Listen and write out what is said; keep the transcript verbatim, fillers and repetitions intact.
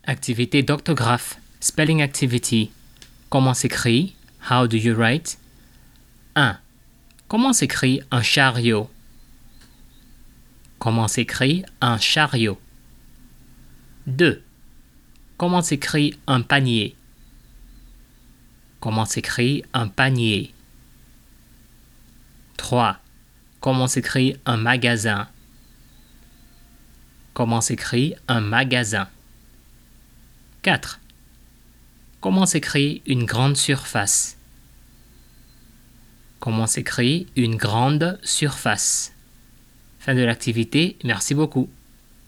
Activité d'orthographe. Spelling activity. Comment s'écrit? How do you write? un. Comment s'écrit un chariot? Comment s'écrit un chariot? deux. Comment s'écrit un panier? Comment s'écrit un panier? trois. Comment s'écrit un magasin? Comment s'écrit un magasin? quatre. Comment s'écrit une grande surface? Comment s'écrit une grande surface? Fin de l'activité, merci beaucoup.